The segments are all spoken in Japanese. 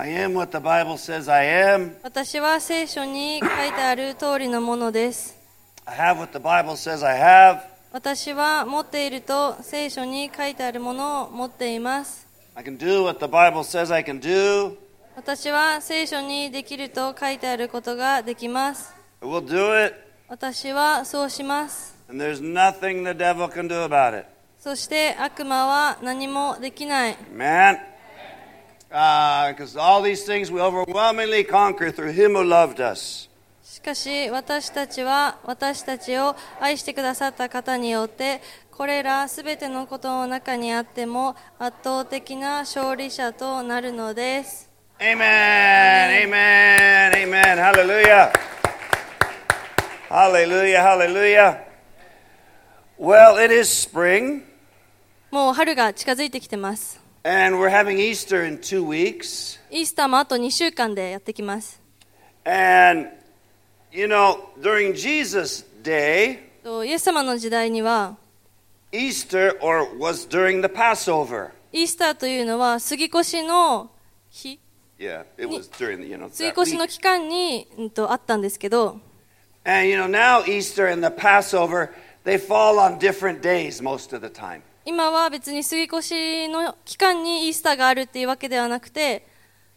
I am what the Bible says I am. 私は聖書に書いてある通りのものです。 I have what the Bible says I have. 私は持っていると聖書に書いてあるものを持っています。 I can do what the Bible says I can do. 私は聖書にできると書いてあることができます。 I will do it. 私はそうします。 And there's nothing the devil can do about it. そして悪魔は何もできない。 Man. Because all these things we overwhelmingly conquer through him who loved us. しかし私たちは私たちを愛してくださった方によってこれらすべてのことの中にあっても圧倒的な勝利者となるのです。 Amen, amen, amen. Hallelujah. Hallelujah, hallelujah. Well, it is spring. もう春が近づいてきてます。 And we're having Easter in 2 weeks. イースターもあと2週間でやってきます。 And, you know, during Jesus' day, イエス様の時代には Easter was during the Passover. イースターというのは杉越の日 Yeah, it was during the, 杉 that 越の week. 期間に、あったんですけど And, now Easter and the Passover, they fall on different days most of the time. 今は別に杉越の期間にイースターがあるっていうわけではなくて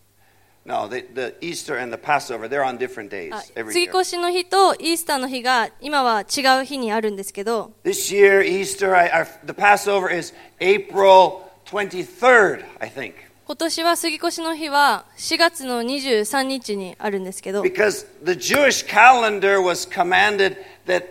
No, the Easter and the Passover, they're on different days every 杉 year. 越の日とイースターの日が今は違う日にあるんですけど This year, Easter, the Passover is April 23rd, I think. 今年は杉越の日は4月の23日にあるんですけど Because the Jewish calendar was commanded that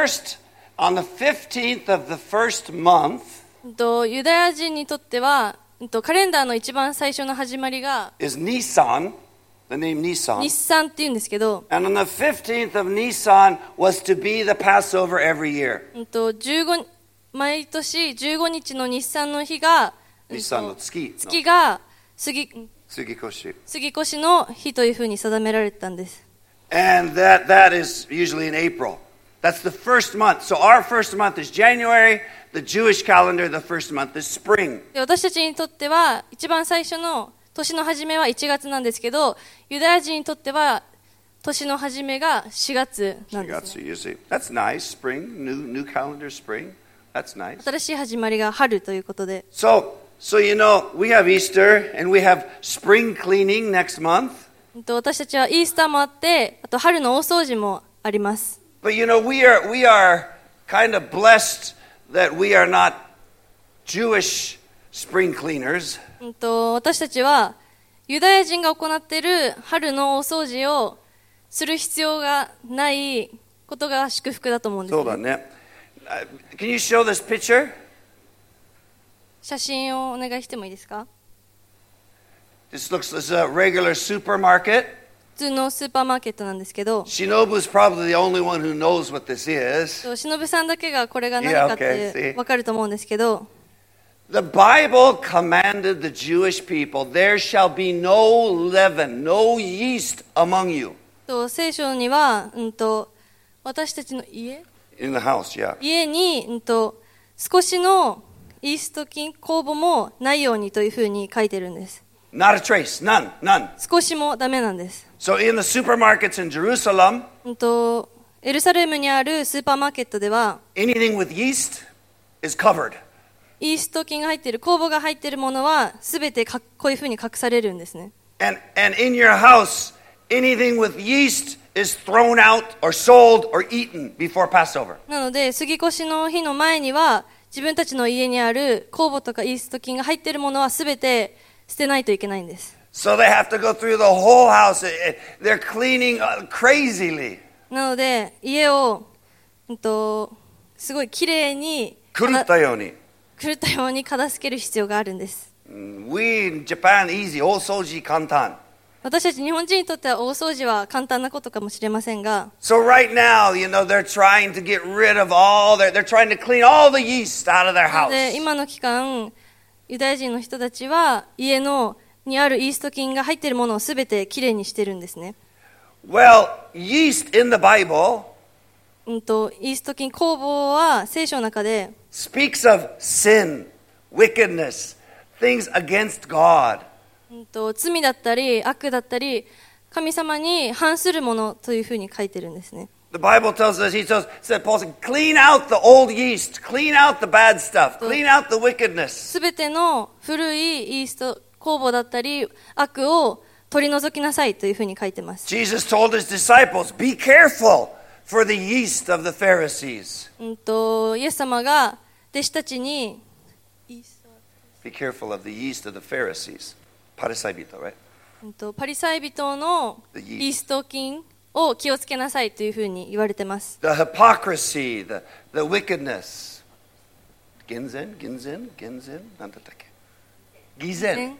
on the 15th of the first month ユダヤ人にとってはカレンダーの一番最初の始まりが is Nisan, the name 日 Nisan. 産っていうんですけど And on the 15th of Nisan was to be the Passover every year. 毎年15日の日産の日が Nisanの月が杉越の日というふうに定められてたんです。 And that is usually in April. That's the first month. So our first month is January. The Jewish calendar, the first month is spring. で私たちにとっては一番最初の年の初めは1月なんですけど、ユダヤ人にとっては年の初めが4月なんです、ね。 That's nice. Spring, new calendar, spring. That's nice. 新しい始まりが春ということで。 So we have Easter and we have spring cleaning next month. 私たちはイースターもあって、あと春の大掃除もあります。 But we are kind of blessed that we are not Jewish spring cleaners. 私たちはユダヤ人が行っている春の大掃除をする必要がないことが祝福だと思うんです、ね。 そうだね。Can you show this picture? 写真をお願いしてもいいですか？ This is a regular supermarket. 普通のスーパーマーケットなんですけど、 Shinobu's probably the only one who knows what this is. 忍さんだけがこれが何かって分かると思うんですけど、 The Bible commanded the Jewish people, there shall be no leaven, no yeast among you. 聖書には、私たちの家 In the house, yeah. 家に、少しのイースト菌、酵母もないようにというふうに書いてるんです。 Not a trace, none. 少しもダメなんです。 So in the supermarkets in Jerusalem, エルサレムにあるスーパーマーケットでは anything with yeast is covered. イースト菌が入っている、酵母が入っているものはすべてこういうふうに隠されるんですね。 And in your house, anything with yeast is thrown out or sold or eaten before Passover. なので杉越の日の前には自分たちの家にある酵母とかイースト菌が入っているものはすべて捨てないといけないんです。 So they have to go through the whole house. They're cleaning crazily. なので家を、すごいきれいに狂ったように片付ける必要があるんです。 We in Japan easy. 大掃除簡単。 私たち日本人にとっては大掃除は簡単なことかもしれませんが、 So right now, they're trying to get rid of they're trying to clean all the yeast out of their house. で今の期間ユダヤ人の人たちは家にあるイースト菌が入っているものをすべてきれいにしてるんですね。 Well, yeast in the Bible イースト菌酵母は聖書の中で speaks of sin, wickedness, things against God. 罪だったり悪だったり神様に反するものというふうに書いてるんですね。 The Bible tells us, Paul said, clean out the old yeast, clean out the bad stuff, clean out the wickedness. すべての古いイースト酵母だったり悪を取り除きなさいというふうに書いてます。 Jesus told his disciples, be careful for the yeast of the Pharisees. イエス様が弟子たちに Be careful of the yeast of the Pharisees. Parisaibito, right? パリサイ人のイースト菌を気をつけなさいというふうに言われてます。 The hypocrisy, the wickedness. Ginzen? なんだったっけ? Gizen.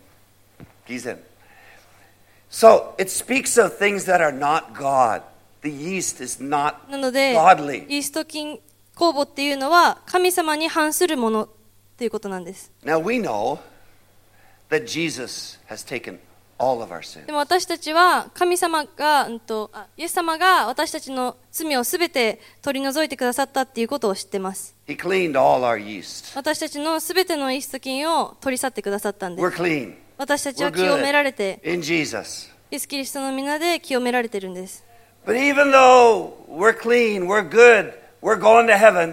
So, it speaks of things that are not God. The yeast is not なので、 godly. イースト菌酵母っていうのは神様に反するものということなんです。 Now we know that Jesus has taken all of our sins. でも私たちは神様が、イエス様が私たちの罪をすべて取り除いてくださったっていうことを知ってます。 He cleaned all our yeast. 私たちのすべてのイースト菌を取り去ってくださったんで We're す。 clean. 私たちは We're 清められて、 good in Jesus. イエス・キリストの皆で清められてるんです。 But even though we're clean, we're good, we're going to heaven.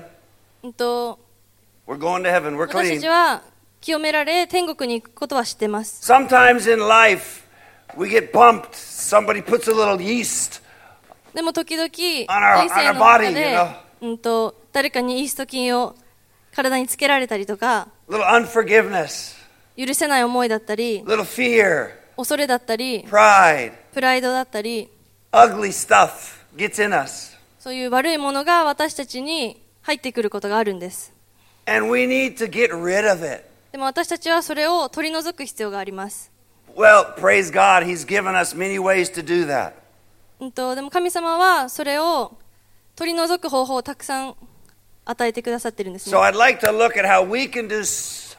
We're going to heaven. We're 私た clean. ちは清められ天国に行くことは知ってます。 Sometimes in life, we get bumped. Somebody puts a little yeast. でも時々人 our 生の body, 中で、誰かにイースト菌を体につけられたりとか、 Little unforgiveness. 許せない思いだったり、 Little fear. 恐れだったり、 Pride. プライドだったり、 Ugly stuff gets in us. そういう悪いものが私たちに入ってくることがあるんです。 And we need to get rid of it. でも私たちはそれを取り除く必要があります。 Well, praise God, He's given us many ways to do that. でも神様はそれを取り除く方法をたくさん与えてくださってるんですね。 So I'd like to look at how we can do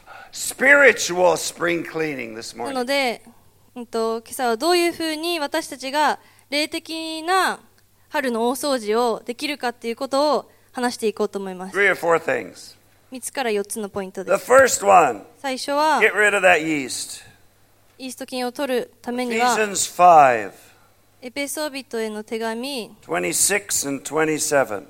spiritual spring cleaning this な morning. ので、今朝はどういうふうに私たちが霊的な春の大掃除をできるかっていうことを話していこうと思います。 3 or 4 things. 3つから4つのポイント The です。 first one, 最初は get rid of that yeast. イースト菌を取るためには Ephesians 5, エペソビトへの手紙 26 and 27.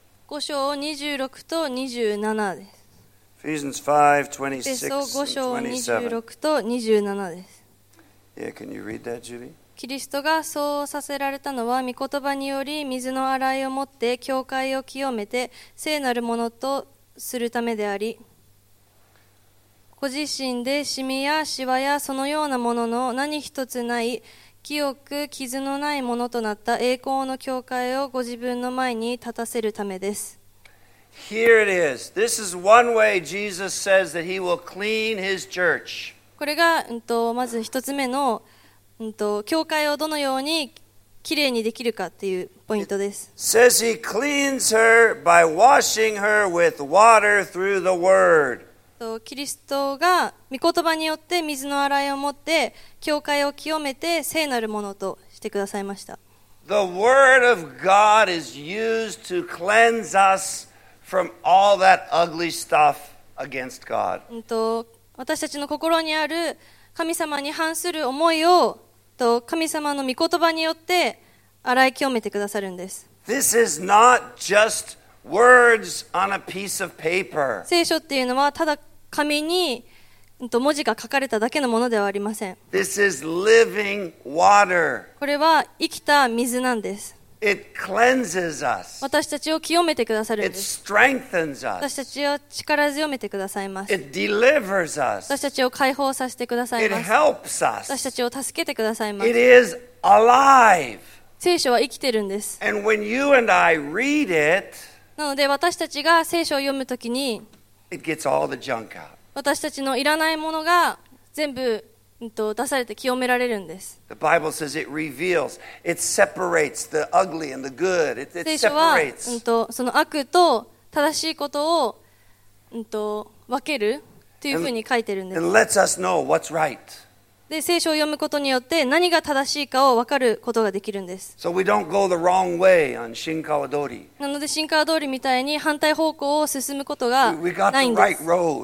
5章26と27です。 Ephesians 5, エペソ5 26 章 and 27. 26と27です。 Yeah, can you read that, Judy? キリストがそうさせられたのは御言葉により水の洗いをもって教会を清めて聖なるものとするためであり、ご自身でシミやシワやそのようなものの何一つない清く傷のないものとなった栄光の教会をご自分の前に立たせるためです。 Here it is. This is one way Jesus says that He will clean His church. これが、まず一つ目の、教会をどのようにきれいにできるかっていうポイントです。 Says He cleans her by washing her with water through the Word. キリストが御言葉によって水の洗いをもって教会を清めて聖なるものとしてくださいました。 The Word of God is used to cleanse us from all that ugly stuff against God. 私たちの心にある神様に反する思いを神様の御言葉によって洗い清めてくださるんです。 This is not just words on a piece of paper. 聖書っていうのはただ紙に文字が書かれただけのものではありません。 This is living water. これは生きた水なんです。 It cleanses us. 私たちを清めてくださるん It です。 strengthens 私た us. ちを力強めてくださいます。 It delivers 私 us. たちを解放させてください It ます。 helps 私た us. ちを助けてくださいます。 It is alive. 聖書は生きてるんです。 And when you and I read it, なので私たちが聖書を読むときに it gets all the junk out. 私たちのいらないものが全部出されて清められるんです。 The Bible says it reveals, it separates the ugly and the good. It 聖書は、 separates. その悪と正しいことを、分けるというふうに書いてるんです。 And lets us know what's right. で、聖書を読むことによって何が正しいかを分かることができるんです。 So we don't go the wrong way on Shinkawa-dori. なので新川通りみたいに反対方向を進むことが We got ない the んで right す。 road.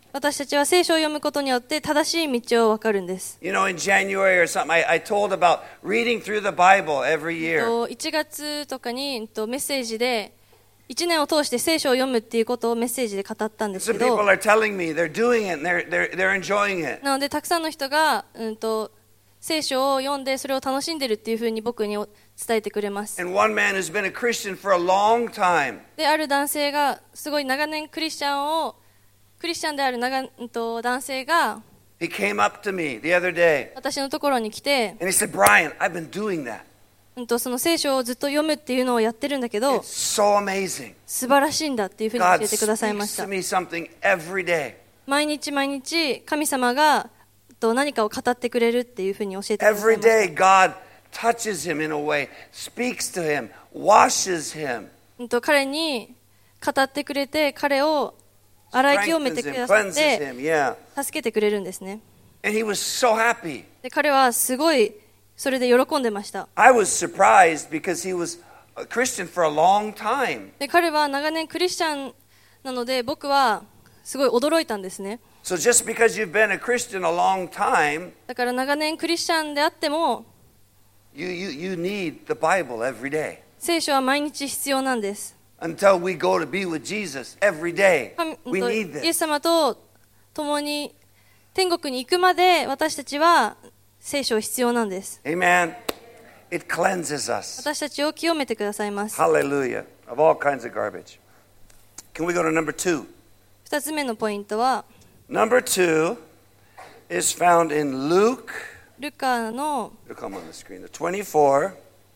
私たちは聖書を読むことによって正しい道を分かるんです。 You know, in January or something, I told about reading through the Bible every year. 1月とかにメッセージで1年を通して聖書を読むっていうことをメッセージで語ったんです Some け people ど、 are telling me they're doing it and they're enjoying it. なのでたくさんの人が、聖書を読んでそれを楽しんでるっていうふうに僕に伝えてくれます。 And one man who's been a Christian for a long time, で、ある男性がすごい長年クリスチャンである男性が he came up to me the other day 私のところに来て、 and he said, Brian, I've been doing that. その聖書をずっと読むっていうのをやってるんだけど It's so amazing. 素晴らしいんだっていうふうに教 God えてくださいまし speaks た。 to me something every day. 毎日毎日神様が何かを語ってくれるっていうふうに教えてください Every ました。 day, God touches him in a way, speaks to him, washes him, 彼に語ってくれて、彼を洗い清めて strengthens く him, ださっ cleanses て him. Yeah. 助けてくれるんですね。 And he was so happy. で、彼はすごいそれで喜んでました。 I was surprised because he was a Christian for a long time. で、彼は長年クリスチャンなので僕はすごい驚いたんですね。 So just because you've been a Christian a long time, だから長年クリスチャンであっても you need the Bible every day. 聖書は毎日必要なんです。 Until we go to be with Jesus every day. 神 We need イエス this. 様と共に天国に行くまで私たちは聖書必要なんです。 Amen. It cleanses us. 私たちを清めてくださいます。 Hallelujah. Of all kinds of garbage. Can we go to number 2? 2つ目のポイントは Number 2 is found in Luke. ルカの It'll come on the screen. The 24,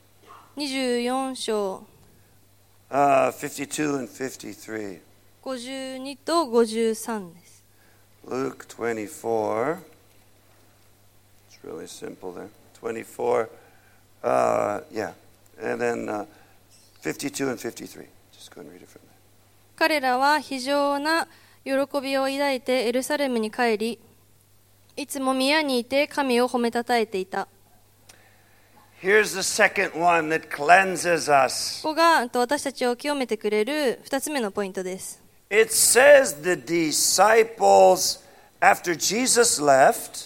24章 52 and 53. 52と53です。 Luke 24. It's really simple there. 24. Yeah. And then 52 and 53. Just go and read it from there. 彼らは非常な喜びを抱いてエルサレムに帰り、いつも宮にいて神を褒めたたえていた。 Here's the second one that cleanses us. ここが私たちを清めてくれる2つ目のポイントです。 It says the disciples, after Jesus left,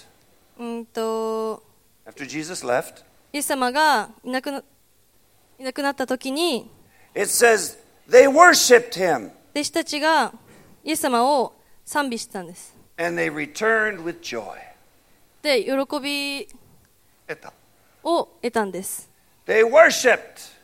イエス様がいなくなった時に、 it says they worshipped him 弟子たちがイエス様を賛美してたんです。 and they returned with joy. で、喜びを得たんです。 They worshipped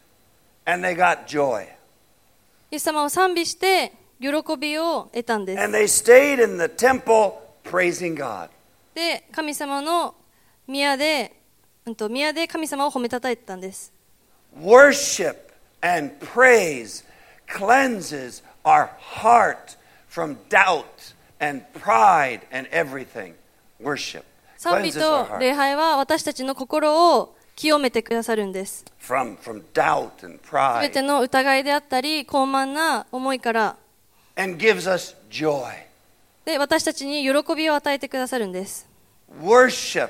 and they got joy. イエス様を賛美して喜びを得たんです。 And they stayed in the temple praising God. で、神様の宮で神様を褒めたたえてたんです。 Worship and praise cleanses our heart from doubt and pride and everything. Worship 賛美 cleanses our と heart 礼拝は私たちの心を清めてくださるんです。 from doubt and すべて pride の疑いであったり高慢な思いから、 and gives us joy. で、私たちに喜びを与えてくださるんです。 Worship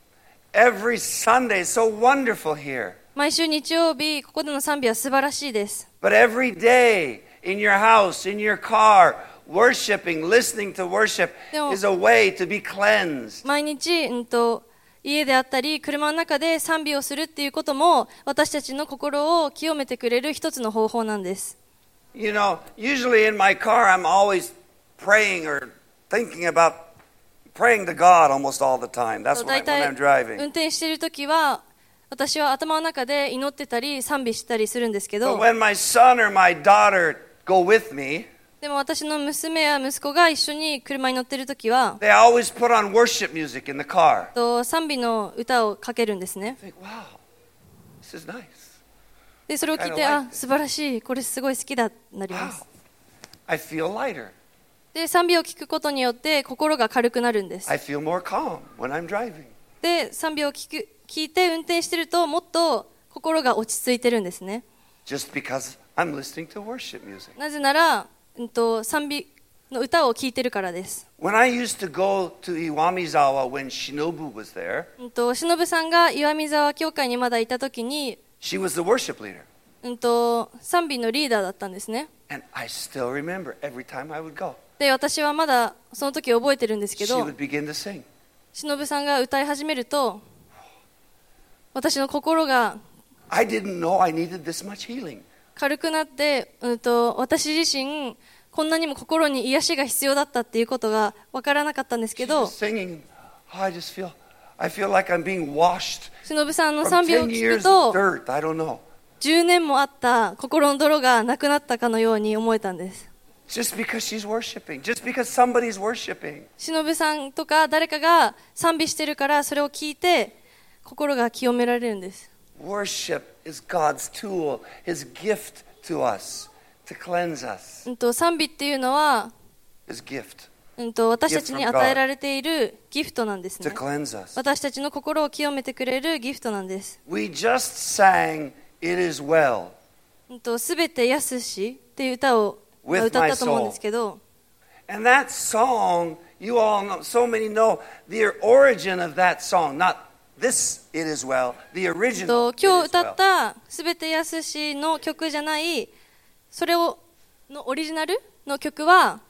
every Sunday is so wonderful here. 毎週日曜日ここでの賛美は素晴らしいです。 But every day in your house, in your car, worshiping, listening to worship でも is a way to be cleansed. 毎日、家であったり車の中で賛美をするっていうことも私たちの心を清めてくれる一つの方法なんです。 You know, usually in my car I'm always praying or thinking about praying to God almost all the time. That's 大 when 体 I'm driving. 運転しているときは私は頭の中で祈ってたり賛美したりするんですけ But ど、 when my son or my daughter go with me, でも私の娘や息子が一緒に車に乗っているときは they always put on worship music in the car. 賛美の歌をかけるんですね。 I think, wow, this is nice. でそれを聞いて、あ、素晴らしい、これすごい好きだなりま Wow, す。 I feel lighter. で賛美を聞くことによって心が軽くなるんです。 I feel more calm when I'm driving. で賛美を聞いて運転してるともっと心が落ち着いてるんですね。 Just because I'm listening to worship music. なぜなら、賛美の歌を聴いてるからです。 When I used to go to Iwamizawa when Shinobu was there, 忍さんが岩見沢教会にまだいた時に、 she was the worship leader. 賛美のリーダーだったんですね。 And I still remember every time I would go. で、私はまだその時覚えてるんですけ she ど、 would begin to sing. 忍さんが歌い始めると、私の心が I didn't know I needed this much healing. 軽くなって、私自身こんなにも心に癒しが必要だったっていうことが分からなかったんですけ She's ど、 just singing. Oh, I feel like I'm being washed 忍さんの from 賛美を 10 聞 years くと of dirt. I don't know. 10年もあった心の泥がなくなったかのように思えたんです。 Just because she's worshiping, just because somebody's worshiping. 忍さんとか誰かが賛美してるからそれを聞いて心が清められるんです。 Worship is God's tool, His gift to us to cleanse us. 賛美っていうのは、 His gift 私たちに与えられているギフトなんです to ね。 cleanse us. 私たちの心を清めてくれるギフトなんです。 We just sang, It is well. すべて安しっていう歌を With 歌ったと思うんですけど、 And that song, you all know, so many know the origin of that song, not this It is well, the original. It 今日 is 歌 well. ったすべて安しの曲じゃない、それをのオリジナルの曲は、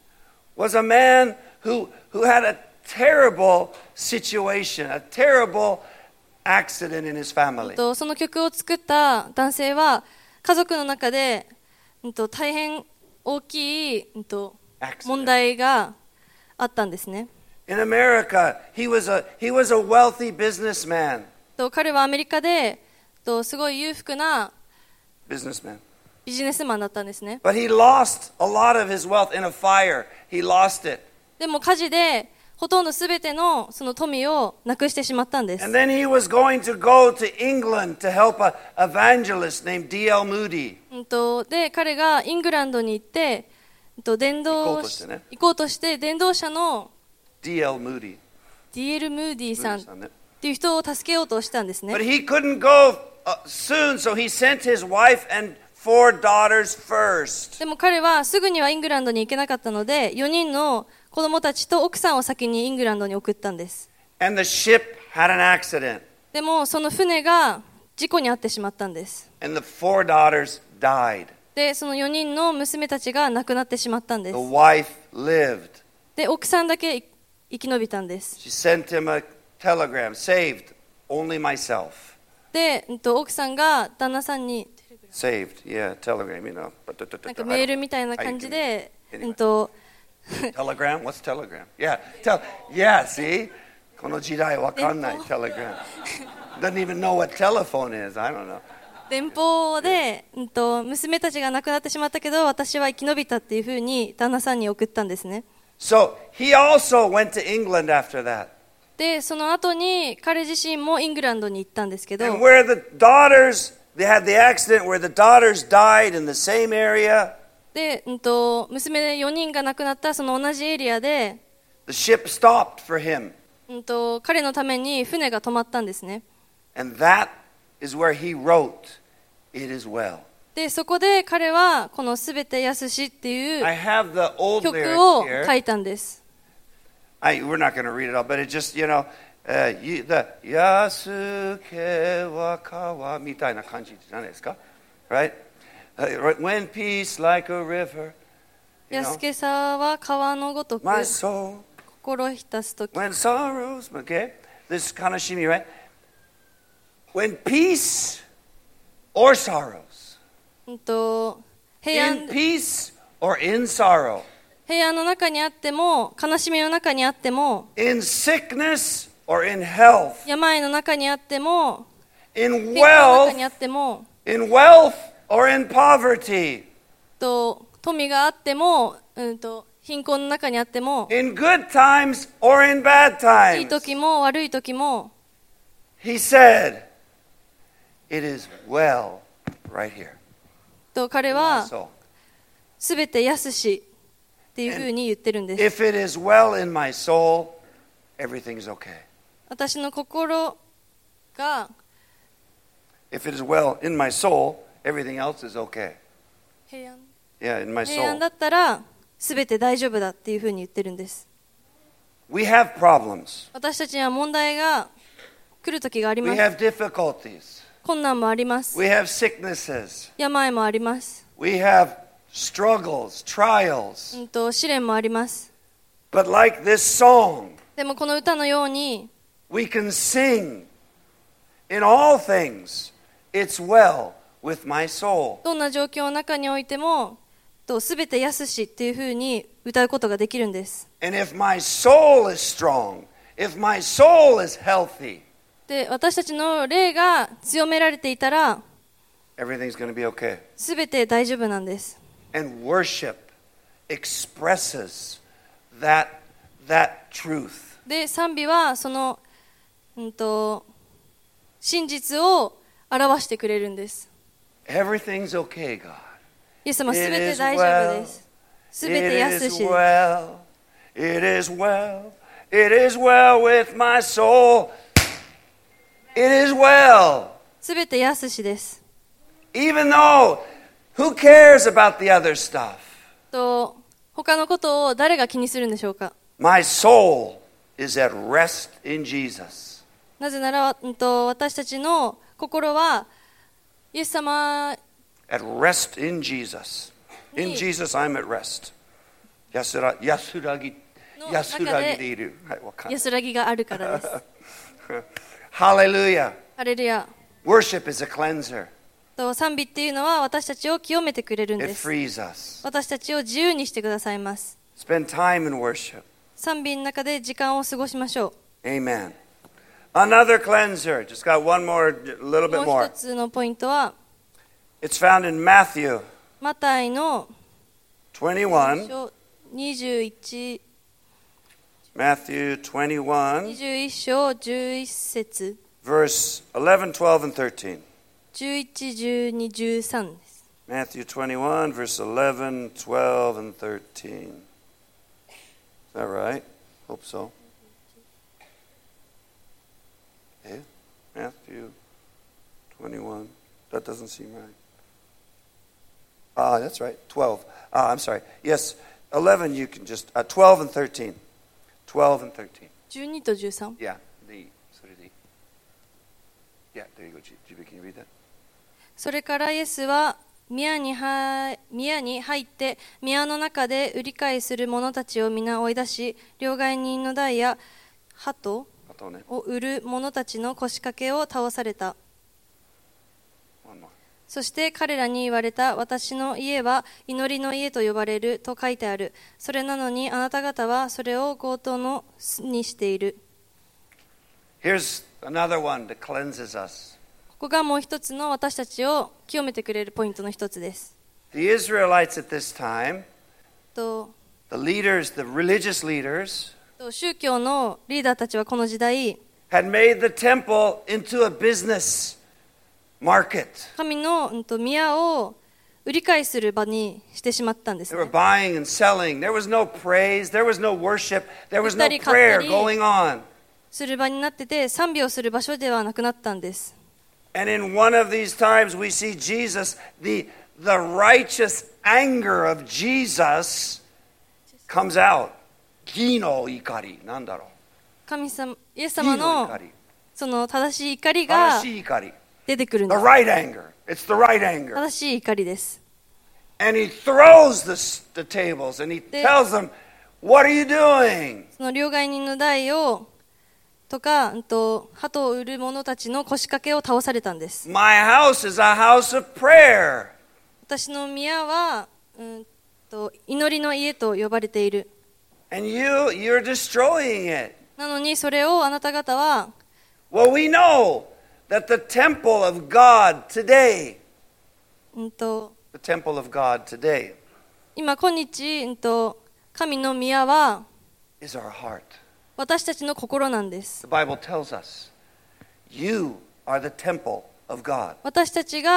Was a man who had a terrible situation, a terrible accident in his family. その曲を作った男性は家族の中で、大変大きい、問題があったんですね。 In America, he was a wealthy businessman. 彼はアメリカで、すごい裕福な Businessman. ビジネスマンだったんですね。 But he lost a lot of his wealth in a fire. He lost it. でも火事でほとんどすべてのその富をなくしてしまったんです。 And then he was going to go to England to help an evangelist named D.L. Moody. で、彼がイングランドに行って、伝道行こうとして伝道者の D.L. Moody. D.L. ムーディさんっ Moody さんね。 ていう人を助けようとしたんですね。 But he couldn't go soon, so he sent his wife and 4 daughters first. でも彼はすぐにはイングランドに行けなかったので、4人の子供たちと奥さんを先にイングランドに送ったんです。 And the ship had an accident. でもその船が事故に遭ってしまったんです。 And the 4 daughters died. で、その4人の娘たちが亡くなってしまったんで The す。 wife lived. で、奥さんだけ生き延びたんです。 She sent him a telegram, saved only myself. で、奥さんが旦那さんに Saved, yeah, telegram, you know. なんかメールみたいな感じで、 Telegram? What's telegram? Yeah, yeah, see? この時代わかんない telegram. Doesn't even know what telephone is. I don't know. 電報で、娘たちが亡くなってしまったけど私は生き延びたっていうふうに旦那さんに送ったんですね。 So he also went to England after that. で、その後に彼自身もイングランドに行ったんですけど、 And where the daughters, they had the accident where the daughters died in the same area. で、娘4人が亡くなったその同じエリアで、 The ship stopped for him. 彼のために船が止まったんですね。 And that is where he wrote, It is well. で、そこで彼はこのすべて安しっていう I have the old 曲 lyrics を here. 書いたんです。 We're not going to read it all, but it just, you know, the 安けは川みたいな感じじゃないですか? Right? When peace like a river, you 安 know, けさは川のごとく my soul, 心浸すとき、 when sorrows, okay? This is kanashimi, right? When peace or sorrows, 平 in 安 peace or in sorrow, 平安の中にあっても悲しみの中にあっても in sickness or in health, 病の中にあっても in 平安の中 wealth, にあっても in wealth or in poverty, 富があっても、貧困の中にあっても in good times or in bad いい times. 時も悪い時も He said, It is well right here. 彼 My は soul. すべて安しっていうふうに言ってるんです。 If it is well in my soul, everything's okay. 私の心が If it is well in my soul, everything else is okay. 平安 Yeah, in my 平安 soul. だったらすべて大丈夫だっていうふうに言ってるんです。 We have problems. 私たちには問題が来る時があり We ます。 have difficulties. 困難もあります。 We have sicknesses. 病もあります。 We have struggles, trials. 試練もあります。 But like this song, でもこの歌のように we can sing in all things, it's well with my soul. どんな状況の中においてもすべて安しっていうふうに歌うことができるんです。 And if my soul is strong, if my soul is healthy, で、私たちの霊が強められていたら everything's going to be okay. すべて大丈夫なんです。 And worship expresses that truth. で、賛美はその、真実を表してくれるんです。 Everything's okay, God. イエス様、すべて大丈夫です。すべて安しです。 It is well. It is well with my soul. It is well. すべて安しです。 Even though, who cares about the other stuff? 他のことを誰が気にするんでしょうか。 My soul is at rest in Jesus. なぜなら、私たちの心はイエス様 At rest in Jesus. In Jesus, I'm at rest. 安らぎでいる。はい、わかんない。 安らぎがあるからです。 Hallelujah. ハレルヤ。 Worship is a cleanser. 賛美っていうのは私たちを清めてくれるん It です。 frees us. 私たちを自由にしてくださいます。 Spend time in worship. 賛美の中で時間を過ごしましょ Amen. Another cleanser. Just got one more, a little う。 bit もう more. 一つのポイントは It's found in Matthew マタイの 21. 21 Matthew 21, 21章11節 verse 11, 12, and 13. 11、12、13です。 Matthew 21, verse 11, 12, and 13. Is that right? Hope so. Yeah? Matthew 21. That doesn't seem right. That's right. 12. I'm sorry. Yes, 11 you can just... 12 and 13. 12 and 13. 12と13。 Yeah. Yeah, there you go. GB, can you read that? それからイエスは宮に入って宮の中で売り買いする者たちを皆追い出し、両替人の台や鳩を売る者たちの腰掛けを倒された。そして彼らに言われた。私の家は祈りの家と呼ばれると書いてある。それなのにあなた方はそれを強盗の巣にしている。 Here's another one that cleanses us. ここがもう一つの私たちを清めてくれるポイントの一つです。 The Israelites at this time, と the leaders, the religious leaders, 宗教のリーダーたちはこの時代 had made the temple into a business market. 神の宮を売り買いする場にしてしまったんです、 They were ね。 buying and selling. There was no praise, there was no worship, there was no prayer going on. する場になってて賛美をする場所ではなくなったんです。 And in one of these times we see Jesus, the righteous anger of Jesus comes out. 義の怒り、なんだろう。 神様、イエス様の義の怒り。 その正しい怒りが正しい怒り。 出てくるんで The す。 right anger. It's the right anger. 正しい怒りです。 And he throws the tables and he tells them, What are you doing? その両替人の台をとか、鳩を売る者たちの腰掛けを倒されたんです。 My house is a house of prayer. 私の宮は、祈りの家と呼ばれている。 And you're destroying it. なのにそれをあなた方は、 Well, we know that the temple of God today, the temple of God today 今日、神の宮は is our heart. 私たちの心なんです。 The Bible tells us, you are the temple of God. 私たち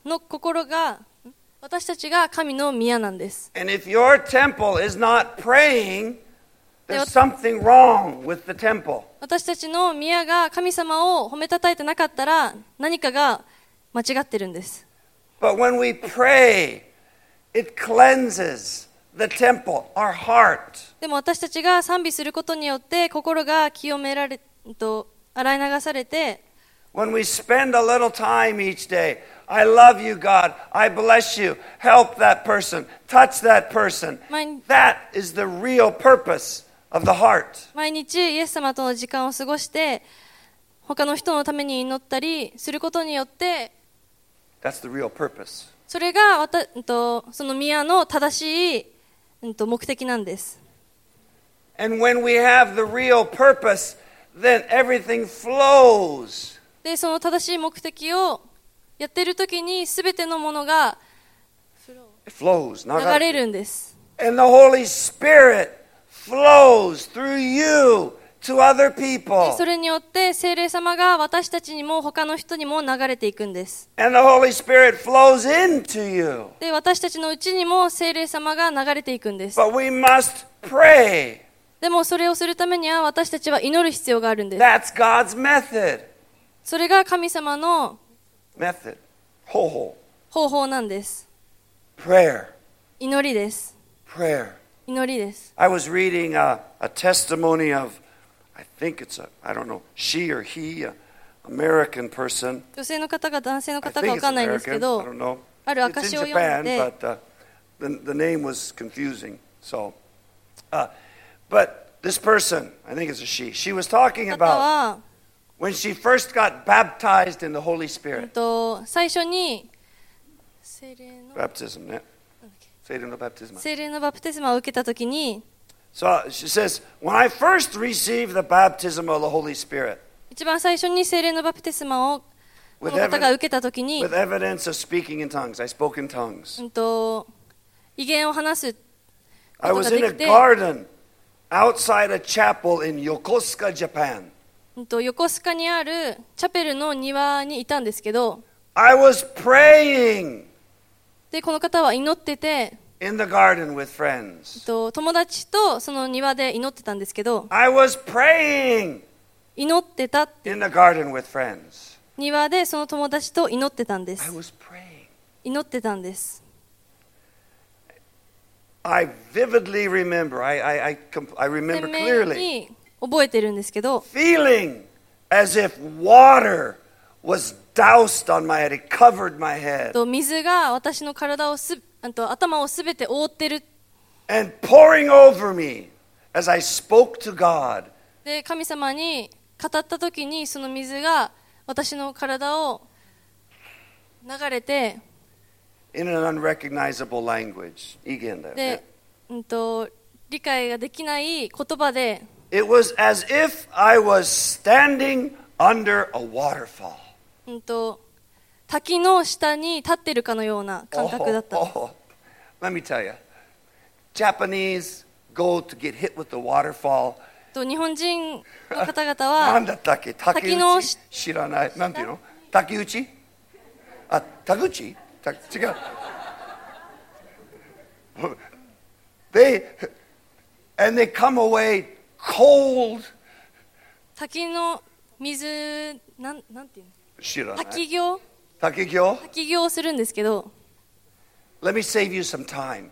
が神の宮なんです。 And if your temple is not praying, there's something wrong with the temple. 私たちの宮が神様を褒めたたえてなかったら何かが間違ってるんです。 But when we pray, it cleanses the temple, our heart. でも私たちが賛美することによって心が洗い流されて When we spend a little time each day, I love you, God. I bless you. Help that person. Touch that person. That is the real purpose of the heart. 毎日イエス様との時間を過ごして他の人のために祈ったりすることによって That's the real purpose. それがその宮の正しい目的なんです。 And when we have the real purpose, then everything flows. でその正しい目的をやっているときに全てのものが It flows. 流れるんです。 And the Holy Spirit flows through you to other で people. それによって聖霊様が私たちにも他の人にも流れていくんです。 And the Holy Spirit flows into you. で私たちのうちにも聖霊様が流れていくんです。 But we must pray. でもそれをするためには私たちは祈る必要があるんです。 That's God's method. それが神様の Method. Ho. 方法なんです。 Prayer. 祈りです。 Prayer. 祈りです。 I was reading a testimony of, I think it's I don't know, she or he, an American person. 女性の方が男性の I 方か think 分 it's かんないんですけ American. I ど、 don't know. ある It's 証 in を読ん Japan, で、 but the name was confusing. So, but this person, I think it's a she. She was talking 方 about は、 when she first got baptized in the Holy Spirit. 最初に聖霊の Baptism, yeah. 聖霊のバプテスマ。 聖霊のバプテスマを受けたときに、 So she says, when I first received the baptism of the Holy Spirit, 一番最初に聖霊のバプテスマをこ with の方が受けたときに、 with evidence of speaking in tongues, I spoke in tongues. 異言を話すこ I とが was で in a きて、 garden outside a chapel in Yokosuka, Japan. 横須賀にあるチャペルの庭にいたんですけど、 I was praying でこの方は祈ってて、 in the garden with friends. 友達とその庭で祈ってたんですけど、 I was praying 祈ってたって in the garden with friends. 庭でその友達と祈ってたんで I す。 was praying. 祈ってたんです。 I vividly remember, I 鮮 remember 明 clearly に覚えてるんですけど、 feeling as if water was doused on my head. It covered my head. 水が私の体を頭をすべて覆ってる。 And pouring over me as I spoke to God. で神様に語った時にその水が私の体を流れて、 In an unrecognizable language. いい言だよね。 で、理解ができない言葉で、 It was as if I was standing under a waterfall. 滝の下に立ってるかのような感覚だった。 Let me tell you. Japanese go to get hit with the waterfall. 日本人の方々はなんだったっけ？ 滝の滝打ち？知らない。なんていうの？滝打ち？あ、滝打ち？違う。And they come away cold. 滝の水なんていうの？ 知らない。 滝行？ 滝行？ 滝行をするんですけど、 Let me save you some time.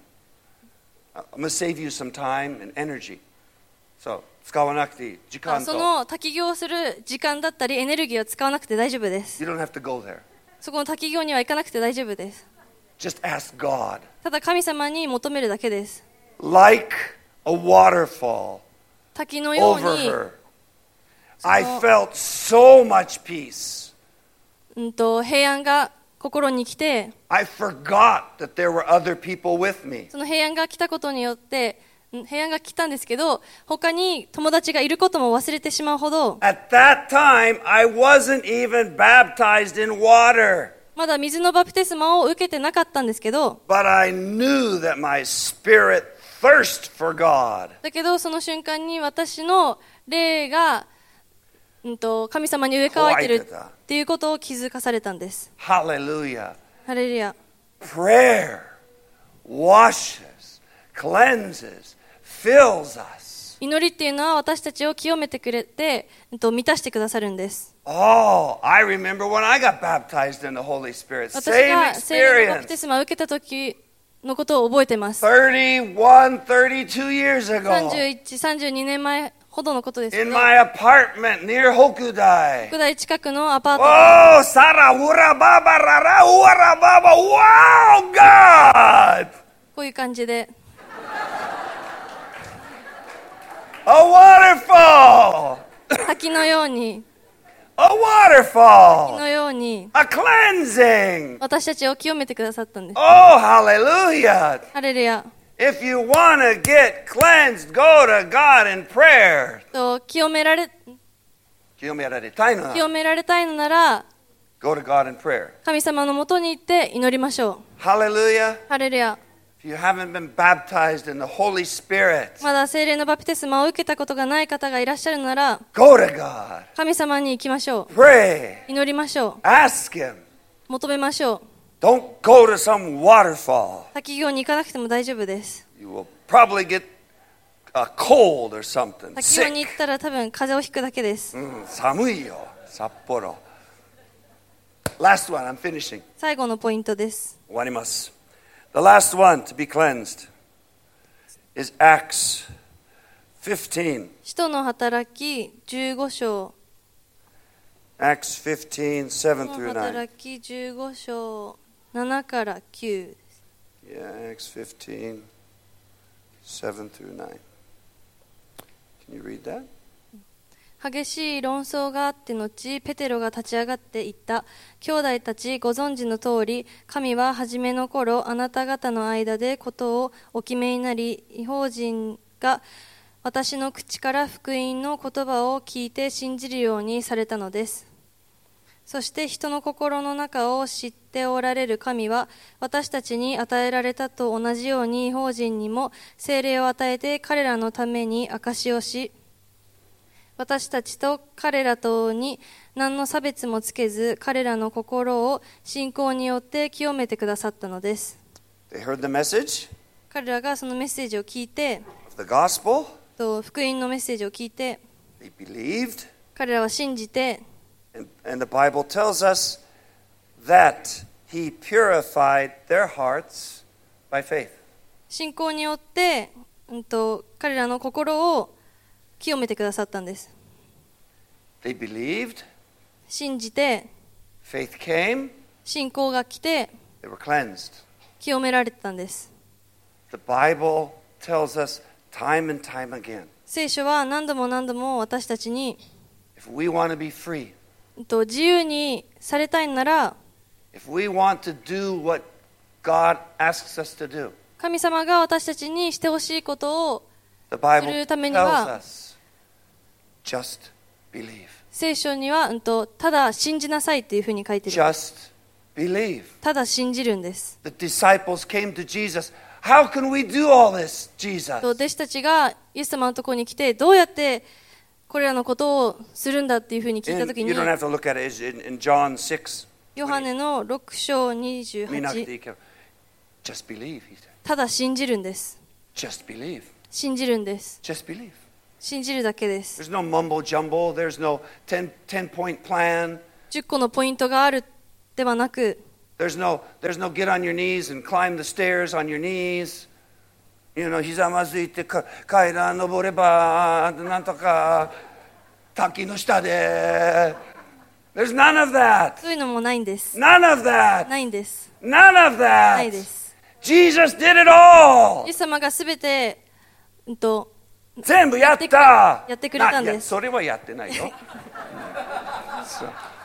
I'm going to save you some time and energy. So, 使わなくていい。時間と。 その滝行をする時間だったりエネルギーを使わなくて大丈夫です。 You don't have to go there. そこの滝行には行かなくて大丈夫です。 Just ask God. ただ神様に求めるだけです。 Like a waterfall 滝のよう over に、 her. I felt so much peace. 平安が心に来て、 I forgot that there were other people with me. その平安が来たことによって平安が来たんですけど、他に友達がいることも忘れてしまうほど、 At that time, I wasn't even baptized in water. まだ水のバプテスマを受けてなかったんですけど、 But I knew that my spirit thirst for God. だけどその瞬間に私の霊が、神様に植え替わってるっていうことを気づかされたんです。 Hallelujah. ハレルヤ。 Prayer washes, cleanses, fills us. 祈りっていうのは私たちを清めてくれて、満たしてくださるんです。 Oh, I remember when I got baptized in the Holy Spirit. 私 Same が聖霊のバプ experience. テスマを受けた時のことを覚えてます。 32 years ago. 32年前ほほどのことですけ In ど、 my apartment near Hokudai. 北大近くのアパート Oh, Sara, Ura, Baba, Rara, Ura, Baba. Wow, God! こういう感じで、 A waterfall! 滝のように、 A 滝 waterfall! のように A cleansing! 私たちを清めてくださったんです。 Oh, hallelujah! ハレルヤ。 If you want to get cleansed, go to God in prayer. と清められたいのなら、 Go to God in prayer. 神様のもとに行って祈りましょ Hallelujah. う。ハレルヤ。 If you haven't been baptized in the Holy Spirit, まだ聖霊のバプテスマを受けたことがない方がいらっしゃるなら、 go to God. 神様に行きましょ Pray. う。祈りましょ Ask Him. う。求めましょう。 Don't go to some waterfall. 滝行に行かなくても大丈夫です。 You will probably get a cold or something. 滝行に Sick. 行ったら多分風邪をひくだけです。 寒いよ、札幌。Last one, I'm finishing. 最後のポイントです。 終わります。The last one to be cleansed is Acts 15. 使徒の働き15章。 Acts 15, 7 使徒 through の 9. 働き15章7から9です。 Yeah, Acts 15, 7 through 9. Can you read that? 激しい論争があって後、ペテロが立ち上がって言った。兄弟たちご存知の通り、神は初めの頃、あなた方の間でことをお決めになり、異邦人が私の口から福音の言葉を聞いて信じるようにされたのです。そして人の心の中を知っておられる神は、私たちに与えられたと同じように異邦人にも聖霊を与えて彼らのために証しをし、私たちと彼らとに何の差別もつけず、彼らの心を信仰によって清めてくださったのです。 They heard the message 彼らがそのメッセージを聞いて、 of the gospel. 福音のメッセージを聞いて、 They believed. 彼らは信じて、 And the Bible tells us that He purified their hearts by faith. 信仰によって、彼らの心を清めてくださったんです。 They believed. 信じて、 Faith came. 信仰が来て、 They were cleansed. 清められてたんです。 The Bible tells us time and time again. 聖書は何度も何度も私たちに、 If we want to be free, 自由にされたいなら、 if we want to do what God asks us to do, 神様が私たちにしてほしいことを the Bible するために tells は、 us just believe. 聖書には、ただ信じなさいっていうふうに書いてる。 Just believe. ただ信じるんです。 The disciples came to Jesus. How can we do all this, Jesus? 弟子たちがイエス様のところに来て、どうやってこれらのことをするんだっていうふうに聞いた And ときに you、don't have to look at it. It's in John 6. ヨハネの6章見なくてい 28、 いけど Just believe, he said. ただ信じるんです。 Just believe. 信じるんです。 Just believe. 信じるだけです。 There's no mumbo jumbo. There's no 10-point plan. 10個のポイントがあるではなく、 There's no get on your knees and climb the stairs on your knees. ひざまずいて階段登ればなんとか滝の下で。There's none of that. そういうのもないんです。 None of that. ないんです。 None of ないで that. す。 Jesus did it all. イエス様がすべて、 全部やった。 やってくれたんです。 いやそれはやってないよ。そう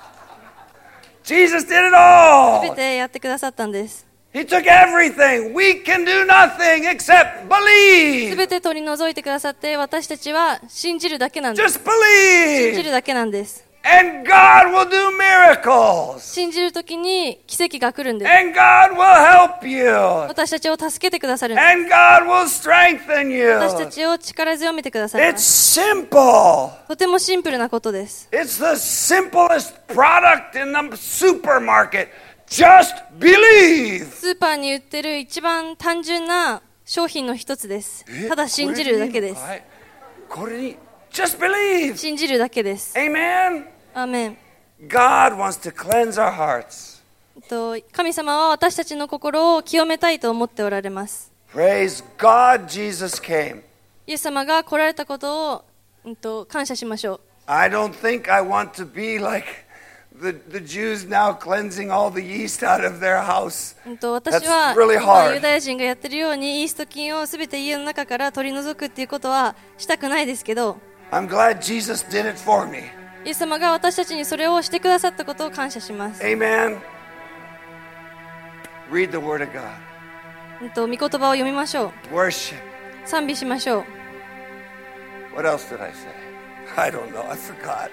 Jesus did it す all. べてやってくださったんです。 He took everything. We can do nothing except す believe. べて取り除いてくださって、私たちは信じるだけなんです。 Just 信じ believe. るだけなんです。 And God will do miracles. 信じるときに奇跡が来るんです。 And God will help you. 私たちを助けてくださるんです。 And God will strengthen 私た you. ちを力強めてくださいま It's す。 simple. とてもシンプルなことです。 It's the simplest product in the supermarket. Just believe. スーパーに売ってる一番単純な商品の一つです。ただ信じるだけです。 これに Just believe. 信じるだけです。 Amen. アーメン。 God wants to cleanse our hearts. 神様は私たちの心を清めたいと思っておられます。 Praise God, Jesus came. イエス様が来られたことを感謝しましょう。 I don't think I want to be like the Jews now cleansing all the yeast out of their house. 私は That's really hard. ユダヤ人がやってるようにイースト菌をすべて家の中から取り除くっていうことはしたくないですけど、 I'm glad Jesus did it for me. イエス様が私たちにそれをしてくださったことを感謝します。 Amen. Read the Word of God. 御言葉を読みましょう。 Worship. 賛美しましょう。 What else did I say? I don't know. I forgot.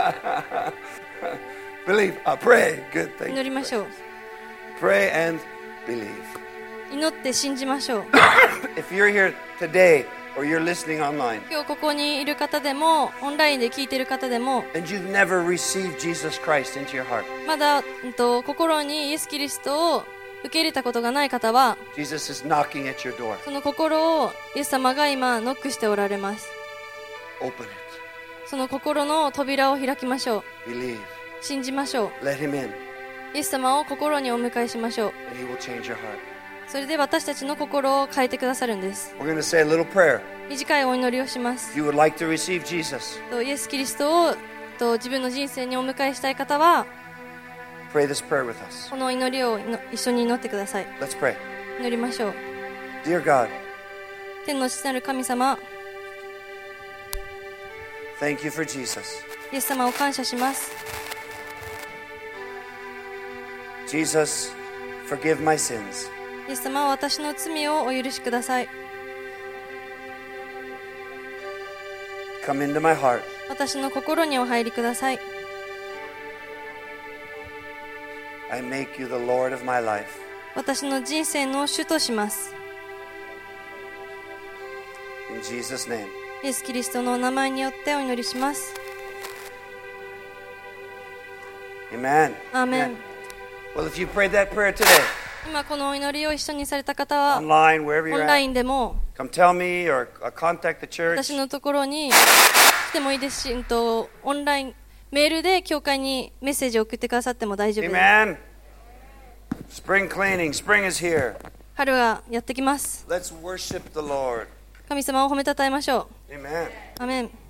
Believe. Pray. Good thing. 祈りましょう。 Pray and believe. 祈って信じましょう。 If you're here today or you're listening online 今日ここにいる方でもオンラインで聞いている方でも and you've never received Jesus Christ into your heart, まだ、心にイエス・キリストを受け入れたことがない方は Jesus is knocking at your door. その心をイエス様が今ノックしておられます。 Open it. その心の扉を開きましょう。 Believe. 信じましょう。 Let him in イエス様を心にお迎えしましょう。 and he will change your heart. それで私たちの心を変えてくださるんです。 We're going to say a little prayer. 短いお祈りをします。 If you would like to receive Jesus, イエス・キリストを自分の人生にお迎えしたい方は pray this prayer with us. この祈りを一緒に祈ってください。 Let's pray. 祈りましょう。 Dear God, 天の父なる神様、 thank you for Jesus. イエス様を感謝します。 Jesus, forgive my sins. イエス様は私の罪をお許しください。 Come into my heart. 私の心にお入りください。 I make you the Lord of my life. 私の人生の主とします。 In Jesus' name. イエス・キリストのお名前によってお祈りします。 Amen. アーメン。 Well, if you prayed that prayer today, 今このお祈りを一緒にされた方は online, wherever オ you're ンラ at, インでも come tell me or contact the church. 私のところに来てもいいですし、オンラインメールで教会にメッセージを送ってくださっても大丈夫です。 Amen. Spring cleaning. Spring is here. 春がやってきます。 Let's worship the Lord. 神様を褒めたたえましょう。 Amen. アーメン。